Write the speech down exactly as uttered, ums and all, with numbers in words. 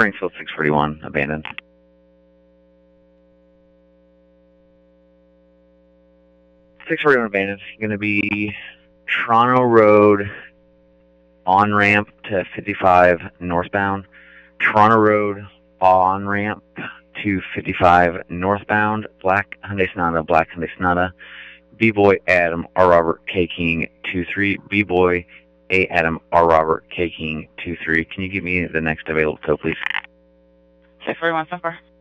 Springfield six forty-one, abandoned. six forty-one abandoned. Going to be Toronto Road on-ramp to fifty-five northbound. Toronto Road on-ramp to fifty-five northbound. Black Hyundai Sonata, Black Hyundai Sonata. B-Boy Adam, R. Robert, K. King, two three. B-Boy A. Adam, R. Robert, K. King, two three. Can you give me the next available tow, please? six forty-one, so far.